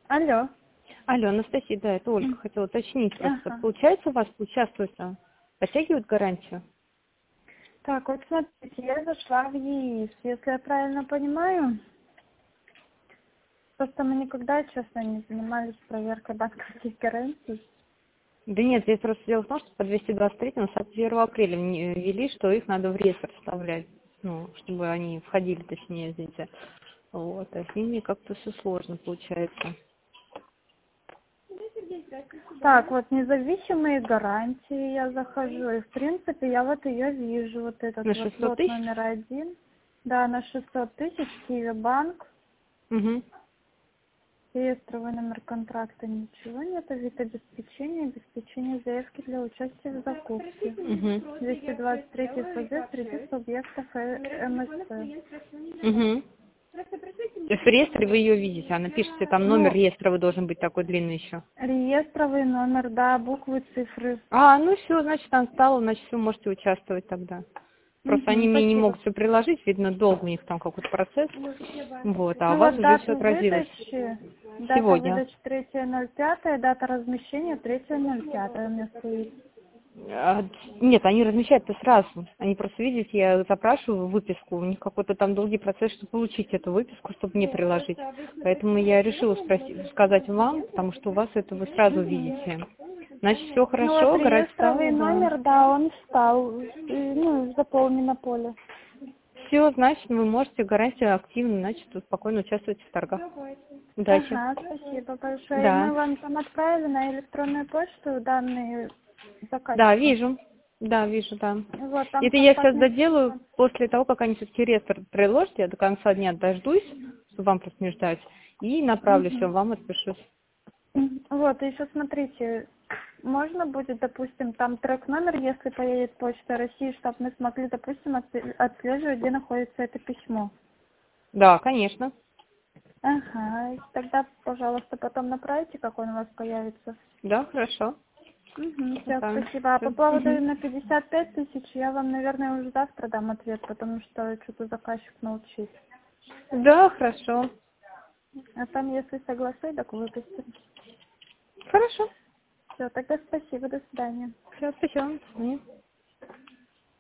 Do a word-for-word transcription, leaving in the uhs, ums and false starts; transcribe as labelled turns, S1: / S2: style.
S1: Алло.
S2: Алло, Анастасия, да, это Ольга.
S1: М.
S2: Хотела уточнить просто.
S1: Ага.
S2: Получается у вас участвовать там? Подтягивают гарантию?
S1: Так, вот смотрите, я зашла в ЕИС. Если я правильно понимаю, просто мы никогда, честно, не занимались проверкой банковских гарантий.
S2: Да нет, здесь просто дело в том, что по двести двадцать три на самом первого апреля мне ввели, что их надо в реестр вставлять. Ну, чтобы они входили, точнее, дети. Вот, а с ними как-то все сложно получается.
S1: Так, вот независимые гарантии я захожу. И, в принципе, я вот ее вижу. Вот этот
S2: На
S1: вот
S2: шестьсот
S1: лот
S2: тысяч?
S1: номер один. Да, на шестьсот тысяч, Киви банк.
S2: Угу.
S1: Реестровый номер контракта, ничего нет. Вид обеспечения, обеспечение заявки для участия в закупке.
S2: Угу.
S1: двести двадцать три ФЗ среди субъектов э- МСЦ.
S2: Угу. То есть в реестре вы ее видите, она пишете, там номер
S1: Ну,
S2: реестровый должен быть такой длинный еще.
S1: реестровый номер, да, буквы, цифры.
S2: А, ну все, значит, там стало, значит, вы можете участвовать тогда. Просто они
S1: Угу,
S2: мне не
S1: спасибо.
S2: могут все приложить, видно, долго у них там какой-то процесс. Вот, а у
S1: Ну
S2: вас
S1: вот
S2: уже все
S1: дата
S2: отразилось.
S1: выдачи, дата
S2: Сегодня.
S1: выдачи третье ноль пятое, дата размещения третье ноль пятое у меня стоит.
S2: А, Нет, они размещают-то сразу. Они просто, видите, я запрашиваю выписку, у них какой-то там долгий процесс, чтобы получить эту выписку, чтобы мне приложить. Поэтому я решила спросить, сказать вам, потому что у вас это вы сразу
S1: Угу.
S2: видите. Значит, все
S1: Ну вот
S2: хорошо, гараж
S1: реестровый
S2: стала, да.
S1: номер, да, он встал, и, ну, заполнено поле.
S2: Все, значит, вы можете гарантию активно, значит, спокойно участвовать в торгах. Удачи.
S1: Ага, спасибо большое. И
S2: Да.
S1: мы вам там отправили на электронную почту данные
S2: Да,
S1: заказчика.
S2: вижу. Да, вижу, да.
S1: Вот, там
S2: Это я сейчас
S1: контактный
S2: доделаю
S1: телефон.
S2: после того, как они все-таки реестр приложат, я до конца дня дождусь, чтобы вам просто не ждать, и направлю все,
S1: Мгм.
S2: вам отпишусь.
S1: Мгм. Вот, и еще смотрите, можно будет, допустим, там трек-номер, если поедет Почта России, чтобы мы смогли, допустим, отсле- отслеживать, где находится это письмо.
S2: Да, конечно.
S1: Ага, и тогда, пожалуйста, потом направите, как он у вас появится.
S2: Да, хорошо.
S1: Угу, все,
S2: Да.
S1: спасибо. А по
S2: Всё.
S1: поводу
S2: Мгм.
S1: на пятьдесят пять тысяч я вам, наверное, уже завтра дам ответ, потому что что-то заказчик молчит.
S2: Да, хорошо.
S1: А там, если согласуй, так выпустим.
S2: Хорошо.
S1: Все, тогда спасибо, до свидания.
S2: Все, спасибо. До свидания.